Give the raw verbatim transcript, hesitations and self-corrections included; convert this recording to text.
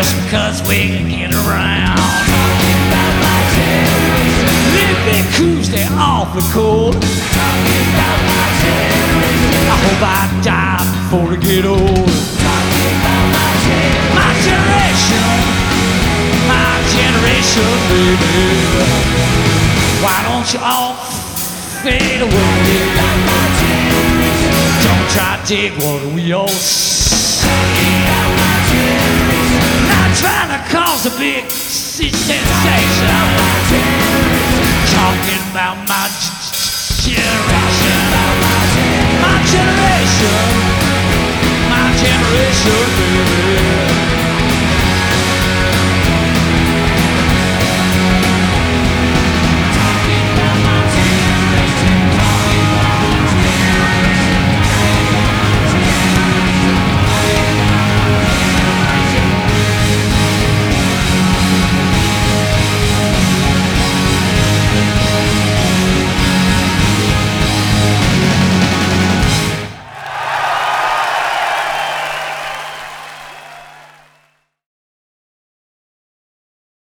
just because we can get around. Live big crews, they're awfully cold. I hope I die before I get old. My generation, my generation, baby. Why don't you all fade away? Don't try to dig what we all say. Not trying to cause a big sensation. Talking about my generation. My generation, my generation, baby.